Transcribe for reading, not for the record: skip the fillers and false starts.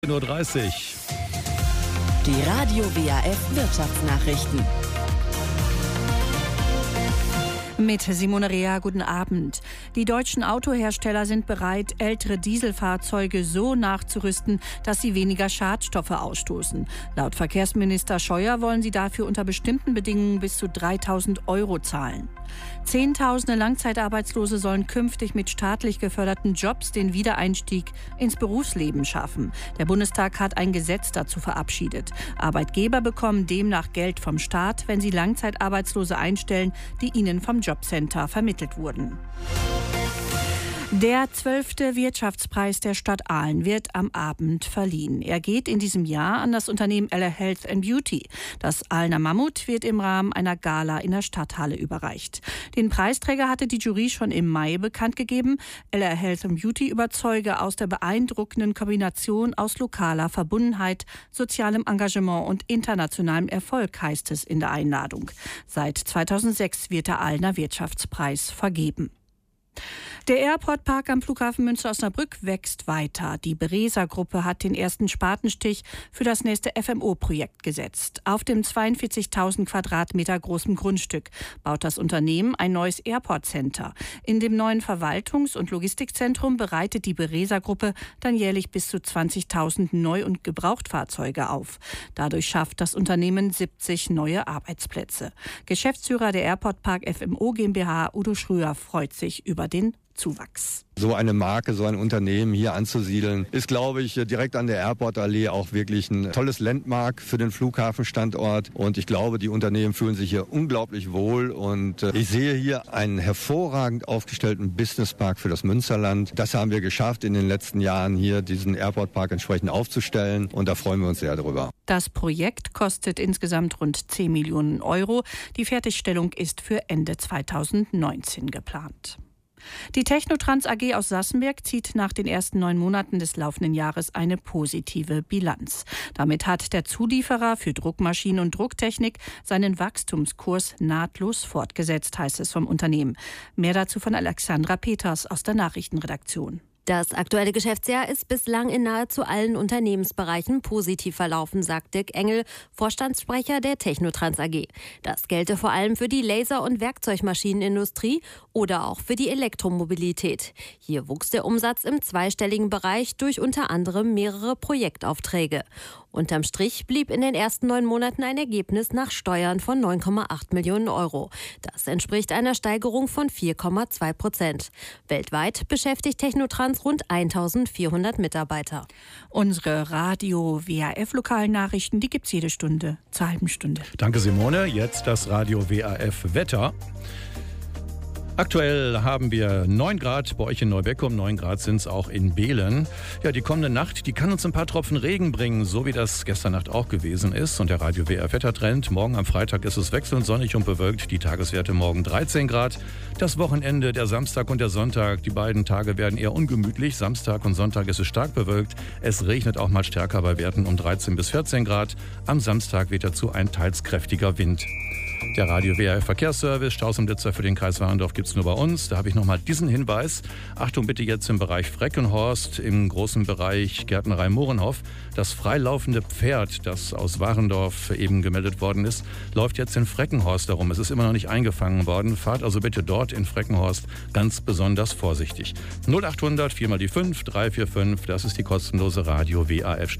10:30 Uhr. Die Radio WAF Wirtschaftsnachrichten. Mit Simone Rea, guten Abend. Die deutschen Autohersteller sind bereit, ältere Dieselfahrzeuge so nachzurüsten, dass sie weniger Schadstoffe ausstoßen. Laut Verkehrsminister Scheuer wollen sie dafür unter bestimmten Bedingungen bis zu 3.000 € zahlen. Zehntausende Langzeitarbeitslose sollen künftig mit staatlich geförderten Jobs den Wiedereinstieg ins Berufsleben schaffen. Der Bundestag hat ein Gesetz dazu verabschiedet. Arbeitgeber bekommen demnach Geld vom Staat, wenn sie Langzeitarbeitslose einstellen, die ihnen vom Jobcenter vermittelt wurden. Der 12. Wirtschaftspreis der Stadt Aalen wird am Abend verliehen. Er geht in diesem Jahr an das Unternehmen Ella Health & Beauty. Das Aalener Mammut wird im Rahmen einer Gala in der Stadthalle überreicht. Den Preisträger hatte die Jury schon im Mai bekannt gegeben. Ella Health & Beauty überzeuge aus der beeindruckenden Kombination aus lokaler Verbundenheit, sozialem Engagement und internationalem Erfolg, heißt es in der Einladung. Seit 2006 wird der Aalener Wirtschaftspreis vergeben. Der Airport-Park am Flughafen Münster-Osnabrück wächst weiter. Die Beresa-Gruppe hat den ersten Spatenstich für das nächste FMO-Projekt gesetzt. Auf dem 42.000 Quadratmeter großen Grundstück baut das Unternehmen ein neues Airport-Center. In dem neuen Verwaltungs- und Logistikzentrum bereitet die Beresa-Gruppe dann jährlich bis zu 20.000 Neu- und Gebrauchtfahrzeuge auf. Dadurch schafft das Unternehmen 70 neue Arbeitsplätze. Geschäftsführer der Airport-Park FMO GmbH, Udo Schröer, freut sich über den Zuwachs. So eine Marke, so ein Unternehmen hier anzusiedeln, ist, glaube ich, direkt an der Airportallee auch wirklich ein tolles Landmark für den Flughafenstandort. Und ich glaube, die Unternehmen fühlen sich hier unglaublich wohl. Und ich sehe hier einen hervorragend aufgestellten Businesspark für das Münsterland. Das haben wir geschafft, in den letzten Jahren hier diesen Airportpark entsprechend aufzustellen. Und da freuen wir uns sehr drüber. Das Projekt kostet insgesamt rund 10 Millionen €. Die Fertigstellung ist für Ende 2019 geplant. Die Technotrans AG aus Sassenberg zieht nach den ersten 9 Monaten des laufenden Jahres eine positive Bilanz. Damit hat der Zulieferer für Druckmaschinen und Drucktechnik seinen Wachstumskurs nahtlos fortgesetzt, heißt es vom Unternehmen. Mehr dazu von Alexandra Peters aus der Nachrichtenredaktion. Das aktuelle Geschäftsjahr ist bislang in nahezu allen Unternehmensbereichen positiv verlaufen, sagt Dirk Engel, Vorstandssprecher der Technotrans AG. Das gelte vor allem für die Laser- und Werkzeugmaschinenindustrie oder auch für die Elektromobilität. Hier wuchs der Umsatz im zweistelligen Bereich durch unter anderem mehrere Projektaufträge. Unterm Strich blieb in den ersten 9 Monaten ein Ergebnis nach Steuern von 9,8 Millionen €. Das entspricht einer Steigerung von 4,2%. Weltweit beschäftigt Technotrans rund 1.400 Mitarbeiter. Unsere Radio-WAF-lokalen Nachrichten, die gibt es jede Stunde, zur halben Stunde. Danke, Simone. Jetzt das Radio WAF-Wetter. Aktuell haben wir 9 Grad bei euch in Neubeckum, 9 Grad sind es auch in Behlen. Ja, die kommende Nacht, die kann uns ein paar Tropfen Regen bringen, so wie das gestern Nacht auch gewesen ist. Und der Radio WAF Wettertrend, morgen am Freitag ist es wechselnd sonnig und bewölkt, die Tageswerte morgen 13 Grad. Das Wochenende, der Samstag und der Sonntag, die beiden Tage werden eher ungemütlich. Samstag und Sonntag ist es stark bewölkt. Es regnet auch mal stärker bei Werten um 13 bis 14 Grad. Am Samstag weht dazu ein teils kräftiger Wind. Der Radio WAF Verkehrsservice, Staus und Blitzer für den Kreis Warendorf gibt es nur bei uns. Da habe ich nochmal diesen Hinweis. Achtung bitte jetzt im Bereich Freckenhorst, im großen Bereich Gärtnerei Mohrenhof. Das freilaufende Pferd, das aus Warendorf eben gemeldet worden ist, läuft jetzt in Freckenhorst herum. Es ist immer noch nicht eingefangen worden. Fahrt also bitte dort in Freckenhorst ganz besonders vorsichtig. 0800 4 mal die 5 345, das ist die kostenlose Radio WAF